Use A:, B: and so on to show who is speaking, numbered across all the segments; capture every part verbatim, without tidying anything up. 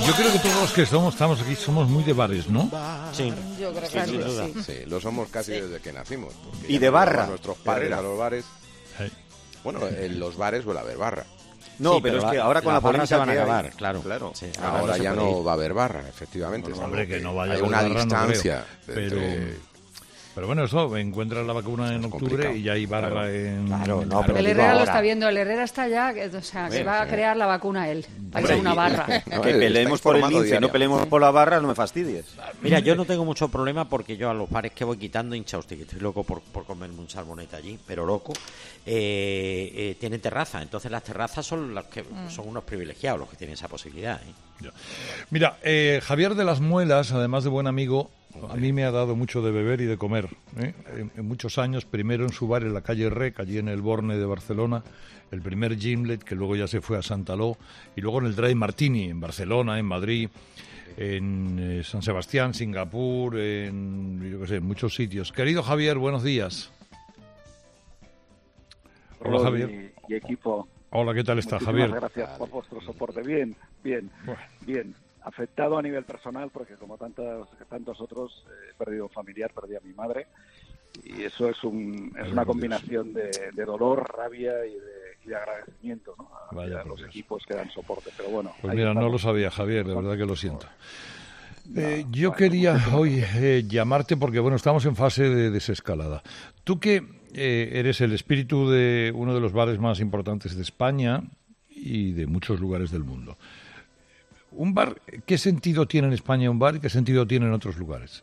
A: Yo creo que todos los que somos, estamos aquí somos muy de bares, ¿no?
B: Sí,
C: yo creo que
B: sí,
C: sí,
B: sin duda.
C: sí.
D: Sí, lo somos casi sí. desde que nacimos.
B: Y de barra.
D: Nuestros padres a los bares.
A: Sí.
D: Bueno, en los bares suele haber barra.
B: No,
E: Sí,
B: pero,
E: pero
B: es que
E: la-
B: ahora con
E: las
B: la
E: barras se
B: política
E: van a
B: que hay-
E: acabar, claro.
B: Claro.
E: Sí,
D: Ahora
E: se
D: ya
E: puede ir.
D: no va a haber barra, efectivamente.
A: Bueno, hombre, que no vaya a
D: Hay
A: haber
D: una
A: barra, no
D: distancia.
A: creo,
D: entre-
A: pero- Pero bueno, eso, encuentras la vacuna en
D: Es
A: octubre
D: complicado.
A: y ya hay barra
B: Claro.
A: en...
E: Claro, no, pero
C: El
E: digo
C: Herrera lo
E: ahora.
C: está viendo, el Herrera está ya, que- o sea, que
B: Bueno,
C: va a
D: sí.
C: crear la vacuna él, para ir
B: Hombre,
C: a una
B: y-
C: barra.
D: No,
B: Que
D: está
B: peleemos por el
D: informado
B: lince, no
D: diario.
B: peleemos por la barra, no me fastidies.
E: Mira, yo no tengo mucho problema porque yo a los bares que voy quitando hincha hostia, que estoy loco por, por comerme un salmonete allí, pero loco, eh, eh, tienen terraza. Entonces las terrazas son las que son unos privilegiados los que tienen esa posibilidad. ¿eh?
A: Ya. Mira, eh, Javier de las Muelas, además de buen amigo, a mí me ha dado mucho de beber y de comer. ¿eh? En, en muchos años, primero en su bar en la calle Rec, allí en el Borne de Barcelona, el primer Gimlet, que luego ya se fue a Santaló, y luego en el Dry Martini, en Barcelona, en Madrid, en eh, San Sebastián, Singapur, en, yo qué sé, en muchos sitios. Querido Javier, buenos días. Hola, Javier.
F: Y, y equipo.
A: Hola, ¿qué tal está,
F: Muchísimas
A: Javier?
F: gracias por vuestro soporte. Bien, bien,
A: Bueno.
F: bien. Afectado a nivel personal, porque como tantos, tantos otros, eh, he perdido un familiar, perdí a mi madre. Y eso es, un, es
A: Ay,
F: una
A: por
F: combinación de, de dolor, rabia y de, y de agradecimiento, ¿no? A,
A: Vaya
F: a
A: por
F: los
A: Dios.
F: equipos que dan soporte. Pero bueno,
A: Pues
F: ahí
A: mira, no
F: estamos.
A: lo sabía, Javier, de verdad que lo siento. Eh,
F: No,
A: yo
F: bueno,
A: quería
F: muchísimas
A: hoy eh, llamarte porque, bueno, estamos en fase de desescalada. Tú que eh, eres el espíritu de uno de los bares más importantes de España y de muchos lugares del mundo. ¿Un bar, qué sentido tiene en España un bar y qué sentido tiene en otros lugares?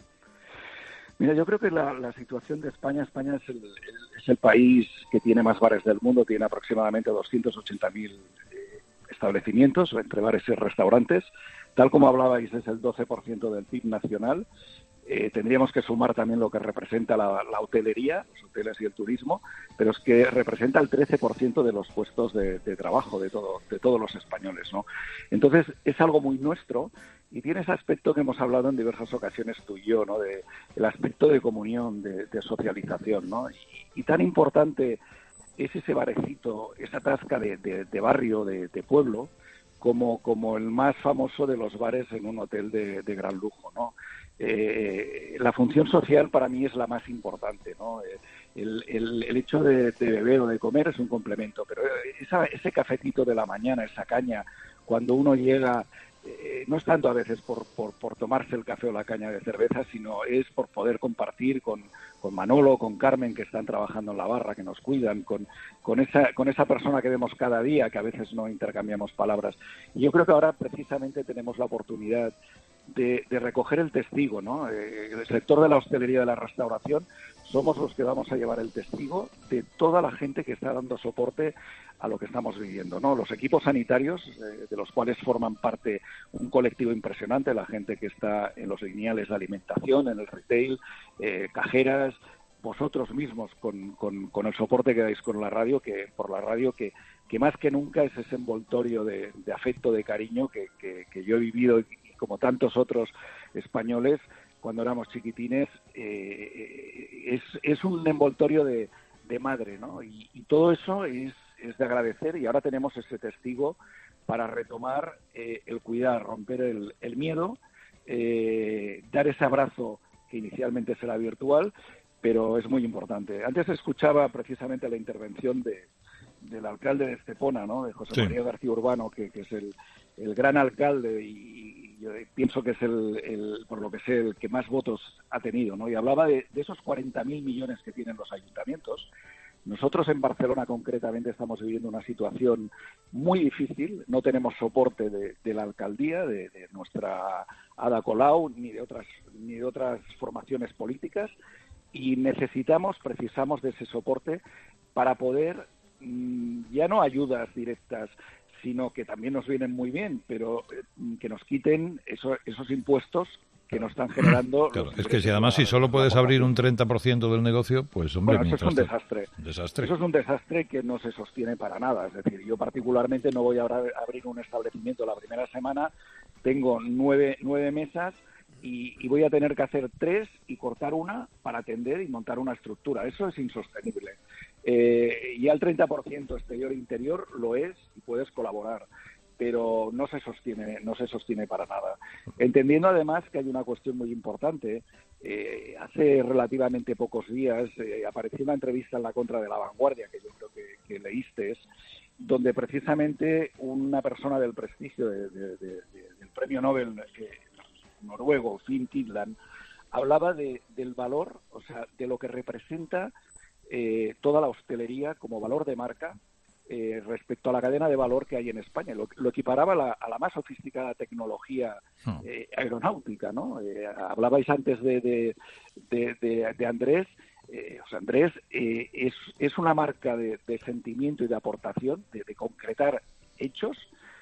F: Mira, yo creo que la, la situación de España, España es el, el- es el país que tiene más bares del mundo, tiene aproximadamente doscientos ochenta mil eh, establecimientos, entre bares y restaurantes. Tal como hablabais, es el doce por ciento del P I B nacional. Eh, tendríamos que sumar también lo que representa la, la hotelería, los hoteles y el turismo, pero es que representa el trece por ciento de los puestos de, de trabajo de, todo, de todos los españoles, ¿no? Entonces, es algo muy nuestro y tiene ese aspecto que hemos hablado en diversas ocasiones tú y yo, ¿no? De, el aspecto de comunión, de, de socialización, ¿no? Y, y tan importante es ese barecito, esa tasca de, de, de barrio, de, de pueblo, como, como el más famoso de los bares en un hotel de, de gran lujo, ¿no? Eh, la función social para mí es la más importante, ¿no? Eh, El, el, el hecho de, de beber o de comer es un complemento, pero esa, ese cafetito de la mañana, esa caña, cuando uno llega, eh, no es tanto a veces por, por, por tomarse el café o la caña de cerveza, sino es por poder compartir con, con Manolo, con Carmen, que están trabajando en la barra, que nos cuidan, con, con, esa, con esa persona que vemos cada día, que a veces no intercambiamos palabras. Y yo creo que ahora precisamente tenemos la oportunidad de, de recoger el testigo, ¿no? Eh, el sector de la hostelería y de la restauración somos los que vamos a llevar el testigo de toda la gente que está dando soporte a lo que estamos viviendo, ¿no? Los equipos sanitarios, eh, de los cuales forman parte un colectivo impresionante, la gente que está en los lineales de alimentación, en el retail, eh, cajeras, vosotros mismos con, con, con el soporte que dais con la radio, que por la radio que, que más que nunca es ese envoltorio de, de afecto, de cariño que, que, que yo he vivido y como tantos otros españoles cuando éramos chiquitines, eh, es, es un envoltorio de, de madre, ¿no? Y, y todo eso es, es de agradecer y ahora tenemos ese testigo para retomar eh, el cuidar, romper el, el miedo, eh, dar ese abrazo que inicialmente será virtual, pero es muy importante. Antes escuchaba precisamente la intervención de, del alcalde de Estepona, ¿no? De José
A: Sí.
F: María García Urbano, que, que es el, el gran alcalde y, y yo pienso que es el, el, por lo que sé, el que más votos ha tenido, ¿no? Y hablaba de, de esos cuarenta mil millones que tienen los ayuntamientos. Nosotros en Barcelona concretamente estamos viviendo una situación muy difícil, no tenemos soporte de, de la alcaldía, de, de nuestra Ada Colau, ni de otras ni de otras formaciones políticas, y necesitamos, precisamos de ese soporte para poder, mmm, ya no ayudas directas, sino que también nos vienen muy bien, pero eh, que nos quiten eso, esos impuestos que nos están generando.
A: Claro,
F: los
A: es que si
F: ingresos
A: además
F: de la-
A: si solo
F: de la
A: puedes abrir un
F: población.
A: treinta por ciento del negocio, pues hombre,
F: Bueno, eso es un
A: mientras
F: desastre.
A: tanto- desastre.
F: Eso es un desastre que no se sostiene para nada. Es decir, yo particularmente no voy a abra- abrir un establecimiento la primera semana, tengo nueve, nueve mesas y, y voy a tener que hacer tres y cortar una para atender y montar una estructura. Eso es insostenible. Eh, y al treinta por ciento exterior-interior lo es y puedes colaborar. pero no se sostiene, no se sostiene para nada. Entendiendo además que hay una cuestión muy importante. Eh, hace relativamente pocos días eh, apareció una entrevista en la Contra de la Vanguardia, que yo creo que, que leíste, donde precisamente una persona del prestigio de, de, de, de, del premio Nobel eh, noruego, Finn Tidland, hablaba de, del valor, o sea, de lo que representa eh, toda la hostelería como valor de marca eh, respecto a la cadena de valor que hay en España. Lo, lo equiparaba a la, a la más sofisticada tecnología eh, aeronáutica, ¿no? Eh, hablabais antes de, de, de, de, de Andrés. Eh, o sea, Andrés eh, es, es una marca de, de sentimiento y de aportación, de, de concretar hechos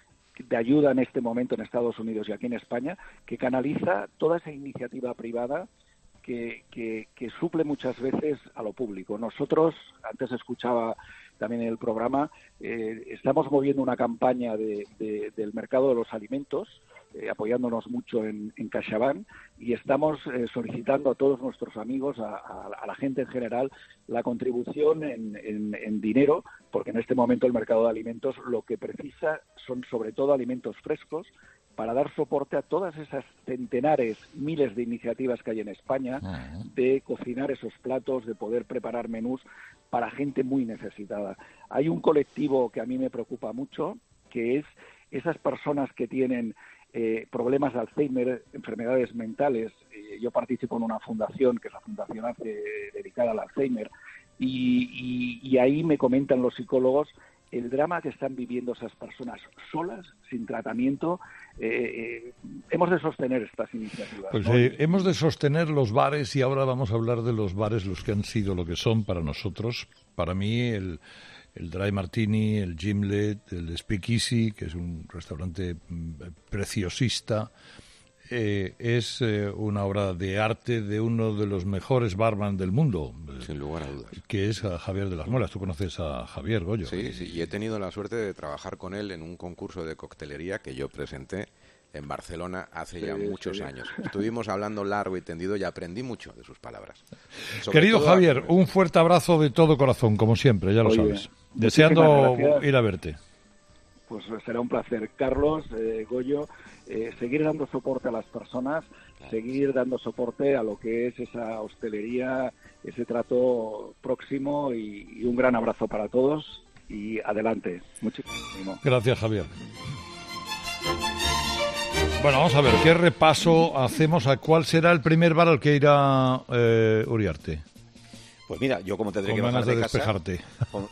F: de ayuda en este momento en Estados Unidos y aquí en España, que canaliza toda esa iniciativa privada que, que, que suple muchas veces a lo público. Nosotros, antes escuchaba también en el programa, eh, estamos moviendo una campaña de, de, del mercado de los alimentos, Eh, apoyándonos mucho en, en CaixaBank, y estamos eh, solicitando a todos nuestros amigos, a, a, a la gente en general, la contribución en, en, en dinero, porque en este momento el mercado de alimentos lo que precisa son sobre todo alimentos frescos, para dar soporte a todas esas centenares, miles de iniciativas que hay en España, de cocinar esos platos, de poder preparar menús para gente muy necesitada. Hay un colectivo que a mí me preocupa mucho, que es esas personas que tienen Eh, problemas de Alzheimer, enfermedades mentales. Eh, yo participo en una fundación, que es la Fundación A C E, dedicada al Alzheimer, y, y, y ahí me comentan los psicólogos el drama que están viviendo esas personas solas, sin tratamiento. Eh, eh, hemos de sostener estas iniciativas.
A: Pues
F: ¿no?
A: eh, hemos de sostener los bares, y ahora vamos a hablar de los bares, los que han sido lo que son para nosotros. Para mí, el... el Dry Martini, el Gimlet, el Speakeasy, que es un restaurante preciosista, eh, es eh, una obra de arte de uno de los mejores barman del mundo.
D: Sin lugar a dudas.
A: Que es a Javier de las Muelas. Tú conoces a Javier, Goyo.
D: Sí, sí, y he tenido la suerte de trabajar con él en un concurso de coctelería que yo presenté en Barcelona hace ya sí, muchos sí. años. Estuvimos hablando largo y tendido y aprendí mucho de sus palabras. Sobre
A: Querido
D: todo,
A: Javier, un fuerte abrazo de todo corazón, como siempre, ya lo Oye, sabes. Deseando ir a verte.
F: Pues será un placer. Carlos, eh, Goyo, eh, seguir dando soporte a las personas, claro. seguir dando soporte a lo que es esa hostelería, ese trato próximo, y, y un gran abrazo para todos y adelante. Muchísimo.
A: Gracias, Javier. Bueno, vamos a ver, ¿qué repaso hacemos? ¿A cuál será el primer bar al que irá eh, Uriarte?
B: Pues mira, yo como tendré
A: Con
B: que bajar
A: ganas de,
B: de
A: despejarte.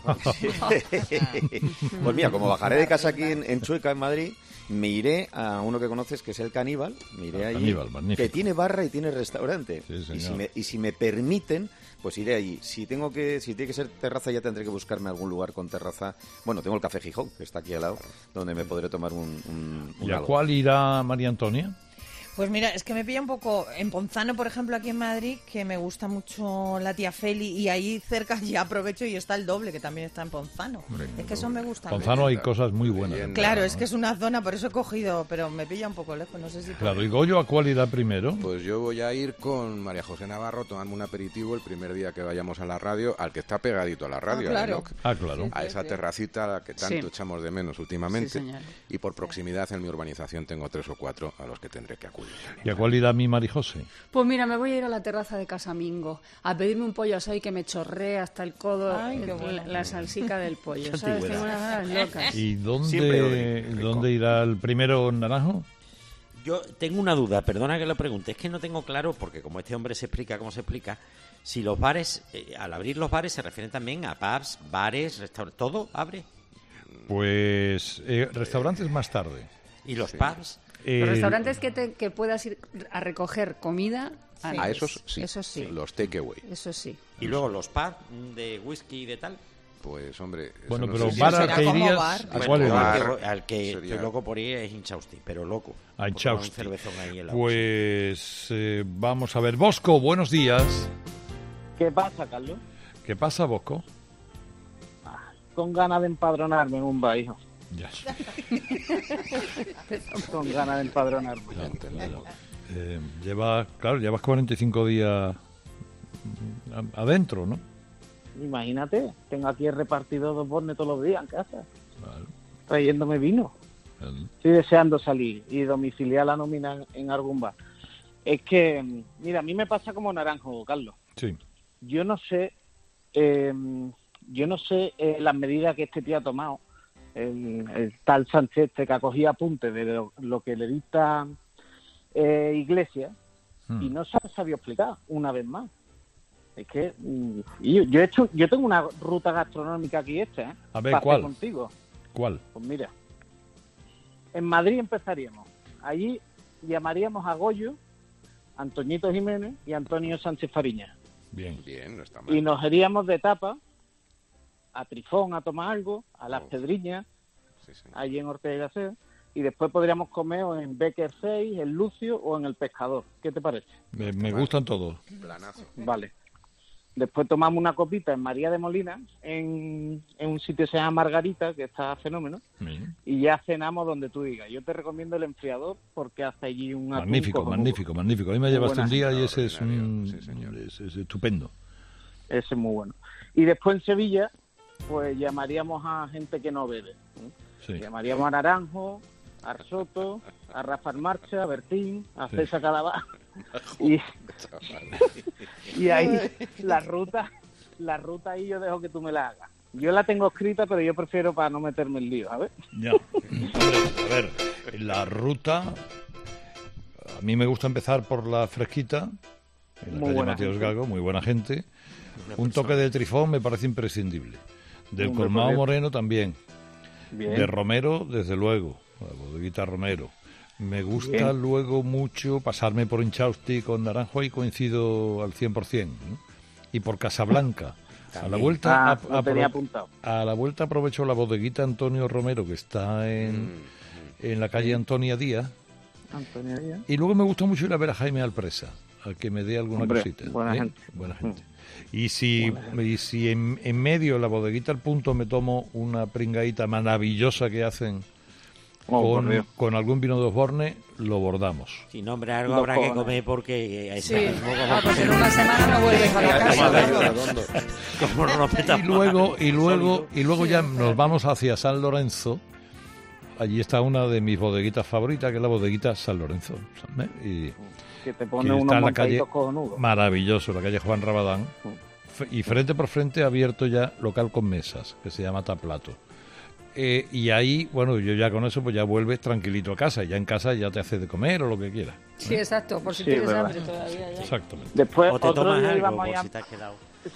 B: Casa... Pues mira, como bajaré de casa aquí en, en Chueca, en Madrid, me iré a uno que conoces, que es el Caníbal. Me iré allí,
A: Caníbal, magnífico.
B: Que tiene barra y tiene restaurante.
A: Sí,
B: y, si me, y si me permiten, pues iré allí. Si tengo que, si tiene que ser terraza, ya tendré que buscarme algún lugar con terraza. Bueno, tengo el Café Gijón, que está aquí al lado, donde me podré tomar un, un, un
A: ¿Y a
B: algo.
A: cuál irá María Antonia?
G: Pues mira, es que me pilla un poco en Ponzano, por ejemplo, aquí en Madrid, que me gusta mucho la tía Feli, y ahí cerca ya aprovecho y está el Doble, que también está en Ponzano. Hombre, es que eso me gusta.
A: Ponzano hay cosas muy buenas.
G: Claro, es que es una zona, por eso he cogido, pero me pilla un poco lejos, no sé si...
A: Claro, ¿y Goyo a cuál irá primero?
D: Pues yo voy a ir con María José Navarro, tomarme un aperitivo el primer día que vayamos a la radio, al que está pegadito a la radio,
G: ah, claro.
D: Enoch,
A: ah, claro.
D: a esa terracita que tanto sí. echamos de menos últimamente,
C: sí,
D: y por proximidad en mi urbanización tengo tres o cuatro a los que tendré que acudir.
A: ¿Y a cuál irá mi Marijose?
C: Pues mira, me voy a ir a la terraza de Casamingo a pedirme un pollo asado y que me chorree hasta el codo.
G: Ay,
C: el,
G: bueno.
C: la, la salsica del pollo, ¿sabes? Tengo unas ganas locas.
A: ¿Y dónde, dónde irá el primero, Naranjo?
E: Yo tengo una duda, perdona que lo pregunte, es que no tengo claro, porque como este hombre se explica cómo se explica, si los bares, eh, al abrir los bares se refieren también a pubs, bares, restaurantes, ¿todo abre?
A: Pues eh, restaurantes más tarde.
E: ¿Y los
D: sí.
E: pubs?
A: Eh,
C: Los restaurantes que, te, que puedas ir a recoger comida,
D: sí.
C: antes.
D: A esos sí.
C: Eso sí.
D: Los takeaway.
C: Eso sí.
E: ¿Y luego los pubs de whisky y de tal?
D: Pues hombre,
A: bueno,
D: no
A: pero
D: sé
A: bar
D: si
A: al que irías,
G: bar.
A: ¿a
E: Bueno,
A: cuál irías?
E: al que, al que
D: Sería...
E: estoy loco por ir es Inchausti, pero loco.
A: A Inchausti.
E: Un cervezón ahí en la
A: Pues eh, vamos a ver. Bosco, buenos días.
H: ¿Qué pasa, Carlos?
A: ¿Qué pasa, Bosco?
H: Ah, con ganas de empadronarme en un bar, hijo.
A: Ya.
H: Con ganas de empadronarme.
A: Ya, entendido. Eh, lleva, claro, llevas cuarenta y cinco días adentro, ¿no?
H: Imagínate, tengo aquí el repartido dos bornes todos los días en casa,
A: Vale.
H: trayéndome vino. Estoy deseando salir y domiciliar la nómina en, en algún bar. Es que, mira, a mí me pasa como Naranjo, Carlos.
A: Sí.
H: Yo no sé, eh, yo no sé eh, las medidas que este tío ha tomado, el, el tal Sánchez este que ha cogido apuntes de lo, lo que le dicta eh, Iglesias hmm. y no se ha sabido explicar una vez más. Es que y yo, yo he hecho, yo tengo una ruta gastronómica aquí hecha, ¿eh?
A: A ver, ¿cuál?
H: Contigo.
A: ¿Cuál?
H: Pues mira, en Madrid empezaríamos. Allí llamaríamos a Goyo, Antoñito Jiménez y Antonio Sánchez Fariña.
A: Bien,
D: bien, no está mal.
H: Y nos iríamos de tapa a Trifón a tomar algo, a Las oh. Pedriñas, sí, sí. allí en Ortega y Gasset, y después podríamos comer o en Becker seis, en Lucio o en El Pescador. ¿Qué te parece?
A: Me, me gustan todos.
D: Planazo.
H: Vale. Después tomamos una copita en María de Molina, en, en un sitio que se llama Margarita, que está fenómeno, sí. y ya cenamos donde tú digas. Yo te recomiendo el enfriador porque hace allí un atún
A: magnífico,
H: cojonudo.
A: magnífico, magnífico. A mí me llevaste un día y ese es un sí, señor. Es, es estupendo.
H: Ese es muy bueno. Y después en Sevilla, pues llamaríamos a gente que no bebe. ¿eh? Sí. Llamaríamos a Naranjo, a Soto, a Rafa Marcha, a Bertín, a sí. César Calabá. Y, y ahí la ruta, la ruta ahí yo dejo que tú me la hagas. Yo la tengo escrita, pero yo prefiero para no meterme en lío, ¿sabes?
A: Ya. A ver, la ruta, a mí me gusta empezar por la Fresquita, en la muy calle Mateos gente. Gago, muy buena gente. Un toque de Trifón me parece imprescindible. Del Colmado Moreno también. Bien. De Romero, desde luego, la bodeguita Romero. Me gusta Bien. luego mucho pasarme por Inchausti con Naranjo y coincido al cien por ciento. ¿no? Y por Casablanca. A la vuelta
H: ah, a, tenía apuntado.
A: a la vuelta aprovecho la bodeguita Antonio Romero, que está en, mm. en la calle Antonia Díaz.
H: Antonia Díaz.
A: Y luego me gusta mucho ir a ver a Jaime Alpresa, a que me dé alguna Hombre, cosita.
H: Buena
A: ¿eh?
H: gente.
A: Buena gente. Y si, y si en, en medio de la bodeguita al punto me tomo una pringadita maravillosa que hacen oh, con, con algún vino de Osborne, lo bordamos.
E: Si no, hombre, algo habrá que comer porque...
C: Sí, ah, pues en una semana no vuelves a la casa.
A: y luego, y luego, y luego ya nos vamos hacia San Lorenzo. Allí está una de mis bodeguitas favoritas, que es la bodeguita San Lorenzo. ¿sabes? Y...
H: que te pone unos
A: está en la calle
H: cojonudos.
A: Maravilloso, la calle Juan Rabadán, y frente por frente abierto ya local con mesas, que se llama Taplato. Eh, y ahí, bueno, yo ya con eso pues ya vuelves tranquilito a casa, y ya en casa ya te haces de comer o lo que quieras. ¿eh?
C: Sí, exacto, por si sí, tienes hambre todavía. Ya.
A: Exactamente.
H: Después,
E: o te
H: otro
E: tomas
H: día
E: algo,
H: íbamos
E: por
H: a...
E: si te has quedado.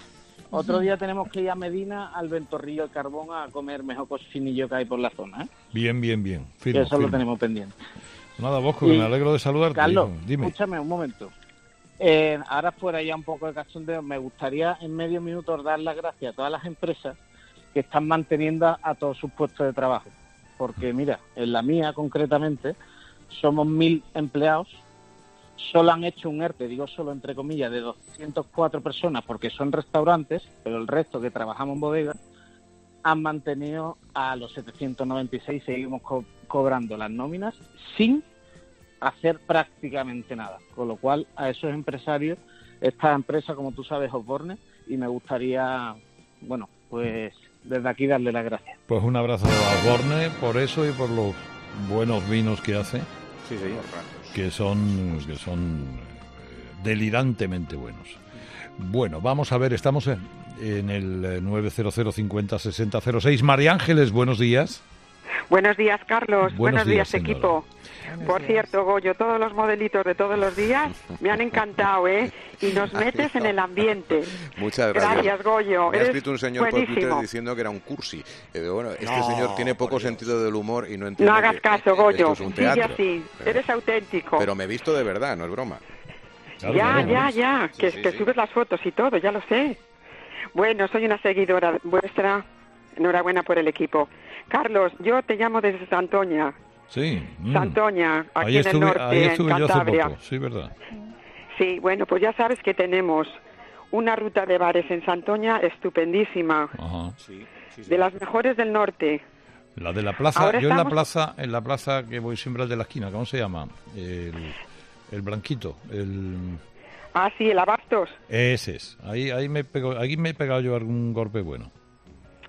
H: Otro día tenemos que ir a Medina, al Ventorrillo de Carbón, a comer mejor cocinillo que hay por la zona. ¿eh?
A: Bien, bien, bien. Firmo,
H: eso
A: firmo.
H: lo tenemos pendiente.
A: Nada, Bosco, y, me alegro de saludarte.
H: Carlos,
A: hijo. Dime.
H: Escúchame un momento. Eh, ahora fuera ya un poco de cachondeo, me gustaría en medio minuto dar las gracias a todas las empresas que están manteniendo a todos sus puestos de trabajo. Porque mira, en la mía concretamente, somos mil empleados, solo han hecho un ERTE, digo solo entre comillas, de doscientas cuatro personas porque son restaurantes, pero el resto que trabajamos en bodegas han mantenido a los setecientos noventa y seis, seguimos co- cobrando las nóminas sin hacer prácticamente nada, con lo cual a esos empresarios, esta empresa, como tú sabes, Osborne, y me gustaría, bueno, pues desde aquí darle las gracias.
A: Pues un abrazo a Osborne por eso y por los buenos vinos que hace,
B: sí, sí,
A: que son, que son delirantemente buenos. Bueno, vamos a ver, estamos en, en el nueve cero cero cincuenta sesenta cero seis. María Ángeles, buenos días.
I: Buenos días, Carlos.
A: Buenos,
I: Buenos días,
A: días
I: equipo.
C: Buenos
I: Por
C: días.
I: cierto, Goyo, todos los modelitos de todos los días me han encantado, ¿eh? Y nos metes en el ambiente.
D: Muchas gracias.
I: Gracias, Goyo.
D: Me ha
I: Eres
D: escrito un señor
I: buenísimo.
D: por Twitter diciendo que era un cursi. Eh, bueno, este
E: No,
D: señor tiene poco
E: por Dios.
D: sentido del humor y no entiende
I: No hagas
D: que
I: caso, Goyo.
D: esto es un
I: Sigue
D: teatro.
I: así.
D: Eh,
I: Eres auténtico.
D: Pero me he visto de verdad, no es broma.
A: Claro,
I: ya,
A: claro,
I: ya,
A: ¿no?
I: ya.
D: Sí,
I: que
D: sí,
I: que
D: sí.
I: subes las fotos y todo, ya lo sé. Bueno, soy una seguidora vuestra. Enhorabuena por el equipo. Carlos, yo te llamo desde Santoña.
A: Sí. mm.
I: Santoña, aquí
A: Ahí
I: en
A: estuve,
I: el norte,
A: ahí estuve
I: en
A: yo hace
I: Cantabria.
A: poco, sí, verdad.
I: Sí, bueno, pues ya sabes que tenemos una ruta de bares en Santoña estupendísima,
A: Ajá.
B: Sí, sí, sí.
I: de las mejores del norte.
A: La de la plaza,
I: Ahora
A: yo en la
I: estamos-
A: plaza, en la plaza que voy siempre al de la esquina, ¿cómo se llama? El, el blanquito, el
I: Ah, sí, el Abastos.
A: ese es. Ahí, ahí me pego, ahí me he pegado yo algún golpe bueno.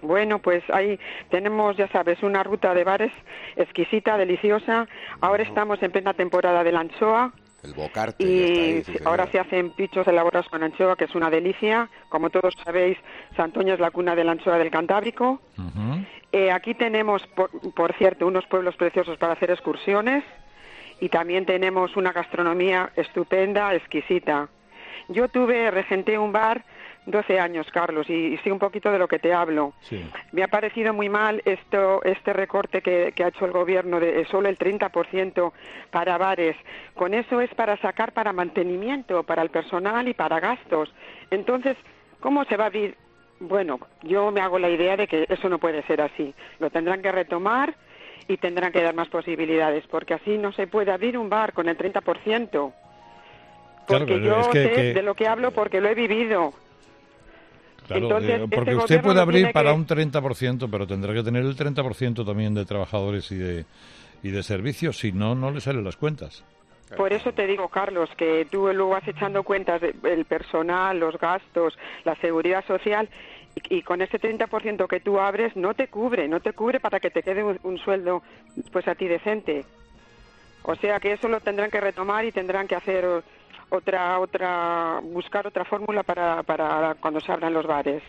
I: Bueno, pues ahí tenemos, ya sabes, una ruta de bares exquisita, deliciosa. Ahora estamos en plena temporada de la anchoa.
D: El bocarte.
I: Y
D: ya está ahí, sí,
I: ahora se hacen pichos elaborados con anchoa, que es una delicia. Como todos sabéis, Santoña es la cuna de la anchoa del Cantábrico.
A: Uh-huh.
I: Eh, aquí tenemos, por, por cierto, unos pueblos preciosos para hacer excursiones. Y también tenemos una gastronomía estupenda, exquisita. Yo tuve, regenté un bar doce años, Carlos, y, y sé un poquito de lo que te hablo.
A: Sí.
I: Me ha parecido muy mal esto, este recorte que, que ha hecho el gobierno de solo el treinta por ciento para bares. Con eso es para sacar para mantenimiento, para el personal y para gastos. Entonces, ¿cómo se va a abrir? Bueno, yo me hago la idea de que eso no puede ser así. Lo tendrán que retomar y tendrán que dar más posibilidades, porque así no se puede abrir un bar con el treinta por ciento. Porque
A: Claro,
I: yo
A: es que,
I: sé
A: que...
I: de lo que hablo porque lo he vivido.
A: Claro,
I: Entonces,
A: eh, porque
I: este
A: usted puede
I: gobierno
A: abrir
I: tiene
A: para
I: que-
A: un treinta por ciento, pero tendrá que tener el treinta por ciento también de trabajadores y de, y de servicios, si no, no le salen las cuentas.
I: Por eso te digo, Carlos, que tú luego vas echando cuentas del personal, los gastos, la seguridad social, y, y con ese treinta por ciento que tú abres no te cubre, no te cubre para que te quede un, un sueldo pues a ti decente. O sea que eso lo tendrán que retomar y tendrán que hacer otra, otra, buscar otra fórmula para, para cuando se abran los bares.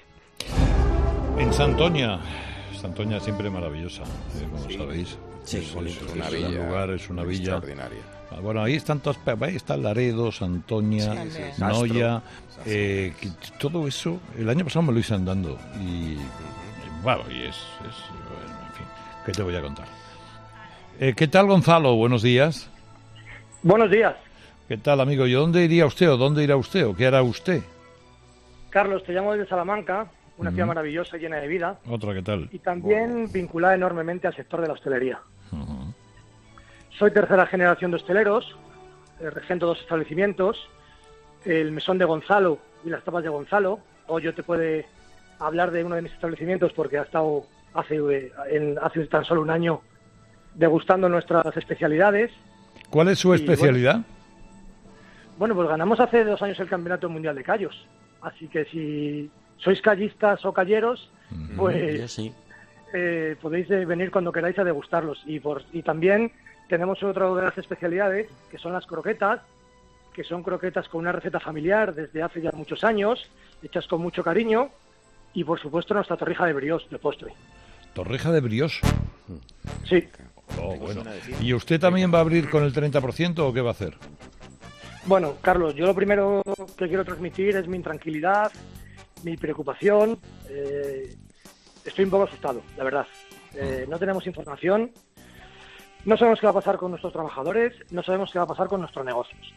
A: En Santoña, Santoña siempre maravillosa, eh, como sí. sabéis.
E: Sí,
A: es,
E: bonito.
A: es,
D: Una
A: es
D: villa
A: un lugar, es una villa
D: extraordinaria.
A: Bueno, ahí están todos, ahí está Laredo, Santoña,
G: Sí, sí.
A: Noya, eh, que todo eso. El año pasado me lo hice andando y, bueno, y es, es bueno, en fin, ¿qué te voy a contar? Eh, ¿Qué tal, Gonzalo? Buenos días.
J: Buenos días.
A: ¿Qué tal, amigo? ¿Y dónde iría usted o dónde irá usted o qué hará usted?
J: Carlos, te llamo desde Salamanca, una
A: Uh-huh.
J: ciudad maravillosa, llena de vida.
A: Otra, ¿qué tal?
J: Y también vinculada enormemente al sector de la hostelería.
A: Uh-huh.
J: Soy tercera generación de hosteleros, eh, regento dos establecimientos, el mesón de Gonzalo y las tapas de Gonzalo. O yo te puede hablar de uno de mis establecimientos porque ha estado hace, eh, en, hace tan solo un año degustando nuestras especialidades.
A: ¿Cuál es su
J: Y,
A: especialidad?
J: Bueno, bueno, pues ganamos hace dos años el Campeonato Mundial de Callos. Así que si sois callistas o calleros,
A: Uh-huh.
J: pues
E: Yo sí.
J: eh, podéis eh, venir cuando queráis a degustarlos. Y, por, y también tenemos otra de las especialidades, que son las croquetas, que son croquetas con una receta familiar desde hace ya muchos años, hechas con mucho cariño, y por supuesto nuestra torrija de brioche de postre.
A: Torrija de brioche.
J: Sí.
A: Oh, bueno. ¿Y usted también va a abrir con el treinta por ciento o qué va a hacer?
J: Bueno, Carlos, yo lo primero que quiero transmitir es mi intranquilidad, mi preocupación. Eh, estoy un poco asustado, la verdad. Eh, no tenemos información, no sabemos qué va a pasar con nuestros trabajadores, no sabemos qué va a pasar con nuestros negocios.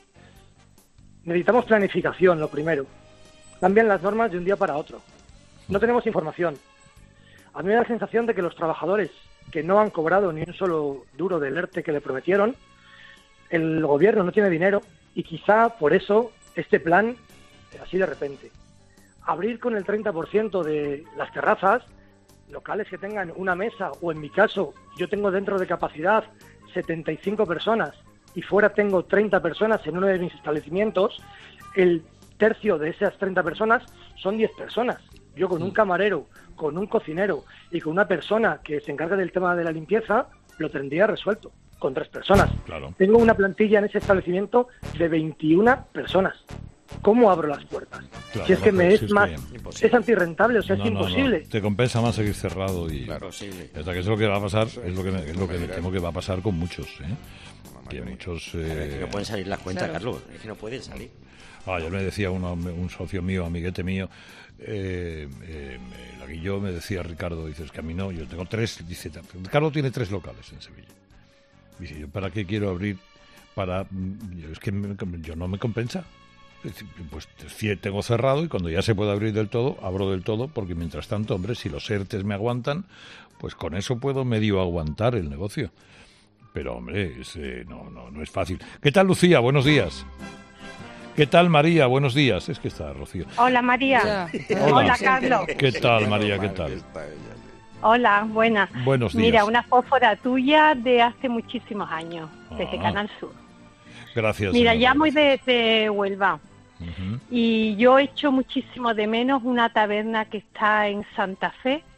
J: Necesitamos planificación, lo primero. Cambian las normas de un día para otro. No tenemos información. A mí me da la sensación de que los trabajadores que no han cobrado ni un solo duro del ERTE que le prometieron, el gobierno no tiene dinero y quizá por eso este plan, así de repente, abrir con el treinta por ciento de las terrazas, locales que tengan una mesa, o en mi caso, yo tengo dentro de capacidad setenta y cinco personas y fuera tengo treinta personas en uno de mis establecimientos, el tercio de esas treinta personas son diez personas. Yo con un camarero, con un cocinero y con una persona que se encarga del tema de la limpieza, lo tendría resuelto, con tres personas.
A: Claro.
J: Tengo una plantilla en ese establecimiento de veintiuna personas. ¿Cómo abro las puertas?
A: Claro,
J: si es que
A: no,
J: me
A: pues
J: es
A: es
J: más,
A: que-
J: es antirrentable, o sea,
A: No,
J: es
A: no, no.
J: imposible.
A: Te compensa más seguir cerrado y
D: Claro.
E: Imposible.
A: hasta que es lo que va a pasar, es lo que, me- es lo que me temo que va a pasar con muchos, ¿eh? Que
D: mayoría.
A: muchos...
E: Claro, es que
A: Eh...
E: no pueden salir las cuentas,
G: Claro.
E: Carlos. Es que no pueden salir.
A: Ah, ayer me decía uno, un socio mío, amiguete mío, eh, eh, el Aguillo me decía, Ricardo, dices que a mí no, yo tengo tres, dice, Ricardo tiene tres locales en Sevilla. Dice, ¿yo para qué quiero abrir? Para, yo, es que me- yo no me compensa. Es decir, pues sí, tengo cerrado y cuando ya se puede abrir del todo, abro del todo, porque mientras tanto, hombre, si los ERTES me aguantan, pues con eso puedo medio aguantar el negocio. Pero, hombre, es, eh, no, no, no es fácil. ¿Qué tal, Lucía? Buenos días. ¿Qué tal, María? Buenos días. Es que está Rocío.
K: Hola María.
G: Ya.
A: Hola.
K: Hola Carlos.
A: ¿Qué tal, María? ¿Qué tal?
D: Está ella, sí.
K: Hola, buenas.
A: Buenos días.
K: Mira, una fósfora tuya de hace muchísimos años, desde
A: Ah.
K: Canal Sur.
A: Gracias.
K: Mira,
A: señora.
K: llamo desde Huelva
A: Ujú.
K: y yo echo muchísimo de menos una taberna que está en Santa Fe,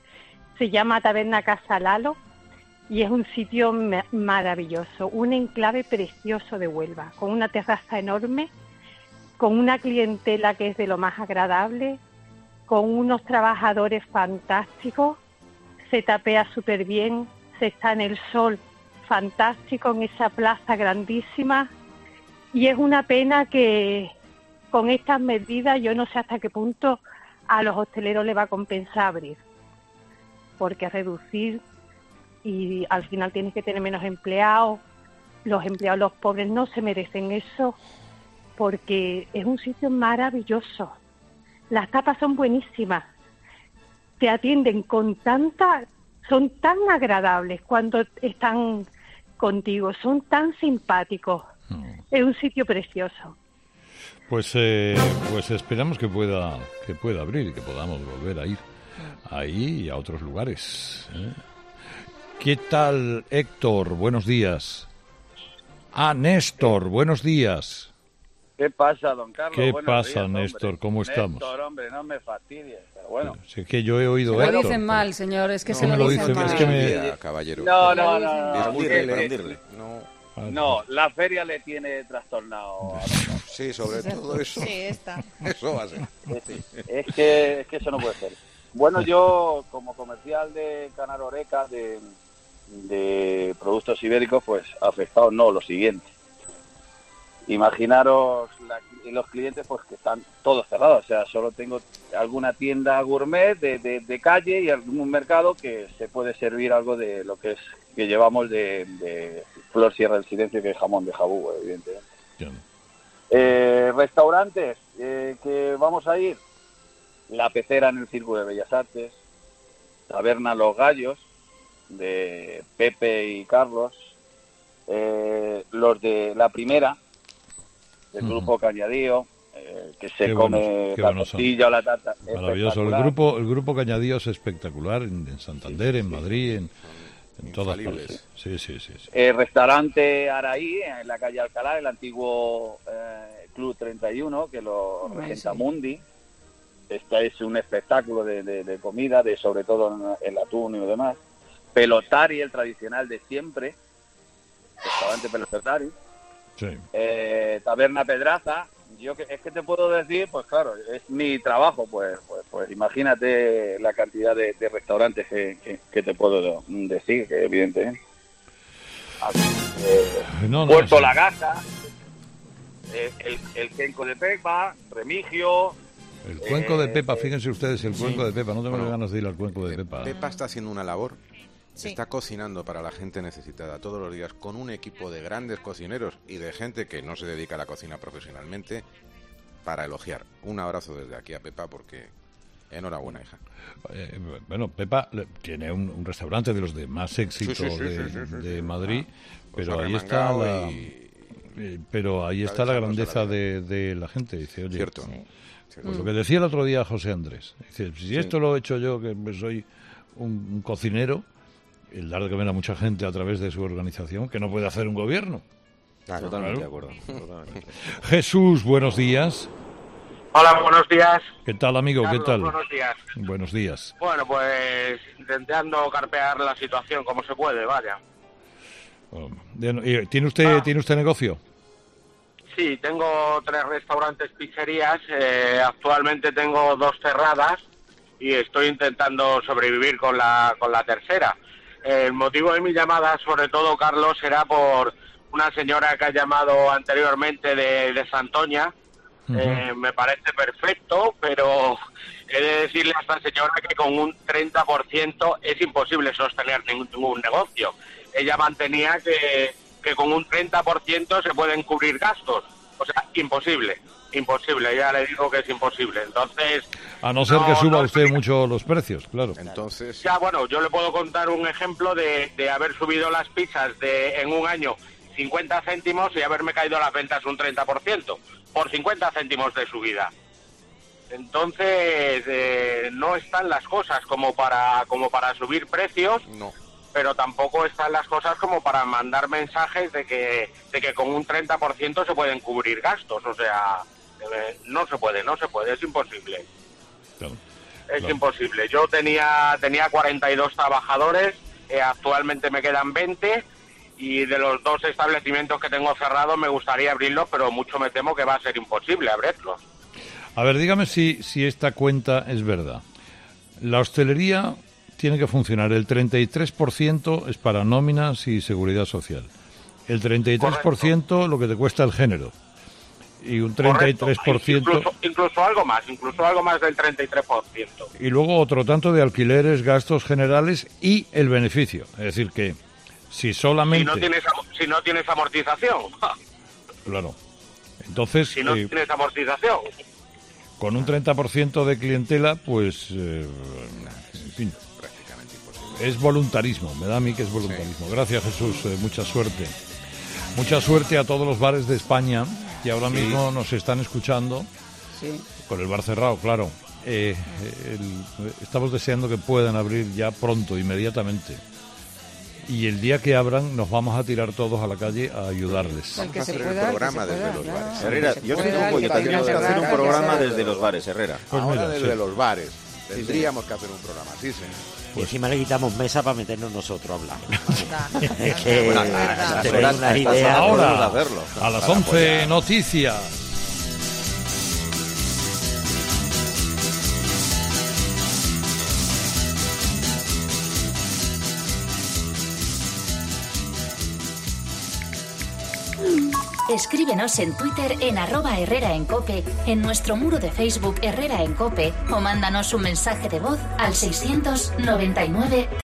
K: Se llama Taberna Casa Lalo y es un sitio ma- maravilloso, un enclave precioso de Huelva, con una terraza enorme, con una clientela que es de lo más agradable, con unos trabajadores fantásticos, se tapea súper bien, se está en el sol fantástico en esa plaza grandísima y es una pena que con estas medidas yo no sé hasta qué punto a los hosteleros les va a compensar abrir, porque reducir y al final tienes que tener menos empleados, los empleados, los pobres no se merecen eso porque es un sitio maravilloso, las tapas son buenísimas, te atienden con tanta, son tan agradables cuando están contigo, son tan simpáticos, mm. es un sitio precioso.
A: Pues eh, pues esperamos que pueda que pueda abrir y que podamos volver a ir ahí y a otros lugares, ¿eh? ¿Qué tal, Héctor? Buenos días. Ah, Néstor, buenos días.
L: ¿Qué pasa, don Carlos?
A: ¿Qué
L: Buenos
A: pasa,
L: días,
A: Néstor?
L: hombre.
A: ¿Cómo
L: Néstor,
A: estamos?
L: hombre, no me fastidies, pero bueno.
A: Si es que yo he oído
C: Se lo
A: Héctor.
C: dicen mal, señor, es que
A: No,
C: se
A: me
C: lo
A: lo
C: dicen
A: dice,
C: mal.
A: es que me...
D: caballero.
L: No, no, no. no,
B: Para
L: no,
B: hundirle, para
L: que-
B: hundirle.
D: No,
L: no, la feria le tiene trastornado. a don Carlos.
D: sí, sobre todo eso.
G: Sí, está.
D: Eso va a ser.
L: Es que, es que eso no puede ser. Bueno, yo como comercial de Canaroreca, de, de productos ibéricos, pues afectados no, lo siguiente. Imaginaros la- los clientes pues que están todos cerrados, o sea, solo tengo alguna tienda gourmet de, de, de calle y algún mercado que se puede servir algo de lo que es que llevamos de, de Flor Sierra del Silencio, que es jamón de jabú, evidentemente.
A: Ya.
L: Eh, restaurantes eh, que vamos a ir, La Pecera en el Círculo de Bellas Artes, Taberna Los Gallos de Pepe y Carlos, eh, los de La Primera del
A: Ujú.
L: grupo Cañadío, eh, que se
A: Qué
L: come
A: buenos, qué
L: la
A: buenos son.
L: tortilla o la tarta.
A: Maravilloso. El
L: espectacular.
A: grupo, el grupo Cañadío es espectacular en, en Santander, en Madrid, en, en todas
D: Infalibles.
A: partes. Sí, sí, sí. sí.
L: El restaurante Araí, en la calle Alcalá, el antiguo eh, Club treinta y uno, que lo
C: Ay,
L: regenta
C: sí.
L: Mundi. Este es un espectáculo de, de- de comida, de sobre todo el atún y lo demás. Pelotari, el tradicional de siempre. Restaurante Pelotari.
A: Sí.
L: Eh, Taberna Pedraza. Yo que, es que te puedo decir, pues claro, es mi trabajo, pues pues, pues imagínate la cantidad de, de restaurantes que, que, que te puedo decir, que evidentemente. Así que,
A: No, no,
L: Puerto
A: sí.
L: La Gasa, eh, el, el Kenco de Pepa, Remigio.
A: El cuenco de
L: eh,
A: Pepa,
L: eh,
A: fíjense ustedes, el cuenco de Pepa. No tengo
D: Bueno,
A: ganas de ir al cuenco de Pepa.
D: Pepa está haciendo una labor.
G: Sí.
D: Está cocinando para la gente necesitada todos los días con un equipo de grandes cocineros y de gente que no se dedica a la cocina profesionalmente para elogiar. Un abrazo desde aquí a Pepa porque enhorabuena, hija.
A: Eh, bueno, Pepa le- tiene un, un restaurante de los de más éxito
D: Sí, sí, sí,
A: de,
D: sí, sí, sí,
A: de
D: sí.
A: Madrid,
D: Pues
A: pero
D: ha
A: ahí está
D: remangado
A: la,
D: y-
A: eh, pero ahí
D: está
A: está la
D: dejándose
A: grandeza
D: la
A: de, de la gente. Dice, oye,
D: Cierto.
A: pues lo que decía el otro día José Andrés, dice, si
D: Sí.
A: esto lo he hecho yo, que soy un, un cocinero, el dar de comer a mucha gente a través de su organización, que no puede hacer un gobierno.
B: Totalmente
A: claro.
B: de acuerdo. Totalmente.
A: Jesús, buenos días.
M: Hola, buenos días.
A: ¿Qué tal, amigo?
M: Carlos,
A: ¿Qué tal?
M: Buenos días.
A: Buenos días.
M: Bueno, pues intentando carpear la situación como se puede, vaya.
A: Oh, de- eh, ¿Tiene usted,
M: Ah.
A: ¿tiene usted negocio?
M: Sí, tengo tres restaurantes, pizzerías. eh, actualmente tengo dos cerradas y estoy intentando sobrevivir con la con la tercera. El motivo de mi llamada, sobre todo, Carlos, será por una señora que ha llamado anteriormente de, de Santoña.
A: Ujú.
M: Eh, me parece perfecto, pero he de decirle a esta señora que con un treinta por ciento es imposible sostener ningún, ningún negocio. Ella mantenía que, que con un treinta por ciento se pueden cubrir gastos. O sea, imposible, imposible, ya le digo que es imposible. Entonces,
A: A no ser
M: no,
A: que suba
M: no
A: usted
M: explica-
A: mucho los precios, claro.
D: Entonces,
M: ya bueno, yo le puedo contar un ejemplo de, de haber subido las pizzas de en un año cincuenta céntimos y haberme caído las ventas un treinta por ciento, por cincuenta céntimos de subida. Entonces, eh, no están las cosas como para como para subir precios,
D: no.
M: pero tampoco están las cosas como para mandar mensajes de que de que con un treinta por ciento se pueden cubrir gastos. O sea, eh, no se puede, no se puede, es imposible.
A: Claro.
M: Es
A: claro.
M: imposible. Yo tenía tenía cuarenta y dos trabajadores, eh, actualmente me quedan veinte, y de los dos establecimientos que tengo cerrados me gustaría abrirlos, pero mucho me temo que va a ser imposible abrirlos.
A: A ver, dígame si, si esta cuenta es verdad. La hostelería tiene que funcionar. El treinta y tres por ciento es para nóminas y seguridad social. El treinta y tres por ciento Correcto. Lo que te cuesta el género. Y un treinta y tres por ciento...
M: Incluso, incluso algo más, incluso algo más del treinta y tres por ciento.
A: Y luego otro tanto de alquileres, gastos generales y el beneficio. Es decir que si solamente...
M: Si no tienes, si no tienes amortización.
A: Claro. Entonces...
M: Si no
A: eh,
M: tienes amortización.
A: Con un treinta por ciento de clientela, pues... Eh, en fin... Es voluntarismo, me da a mí que es voluntarismo. Gracias, Jesús, eh, mucha suerte. Mucha suerte a todos los bares de España que ahora sí. mismo nos están escuchando,
C: sí.
A: con el bar cerrado, claro. Eh, el, estamos deseando que puedan abrir ya pronto, inmediatamente. Y el día que abran nos vamos a tirar todos a la calle a ayudarles.
D: Vamos a hacer el programa desde los bares.
B: Herrera, yo estoy un poco, tendríamos que hacer un programa desde los bares, Herrera.
D: Pues ahora
A: mira,
D: desde
A: sí.
D: los bares. Tendríamos que hacer un programa, sí, señor.
E: Y encima le quitamos mesa para meternos nosotros a hablar.
B: Vale.
E: Es que
B: Bueno,
E: tenéis unas ideas.
A: Ahora,
B: hacerlo.
A: a las once, noticias.
N: Escríbenos en Twitter en arroba Herrera en Cope, en nuestro muro de Facebook Herrera en Cope, o mándanos un mensaje de voz al seiscientos noventa y nueve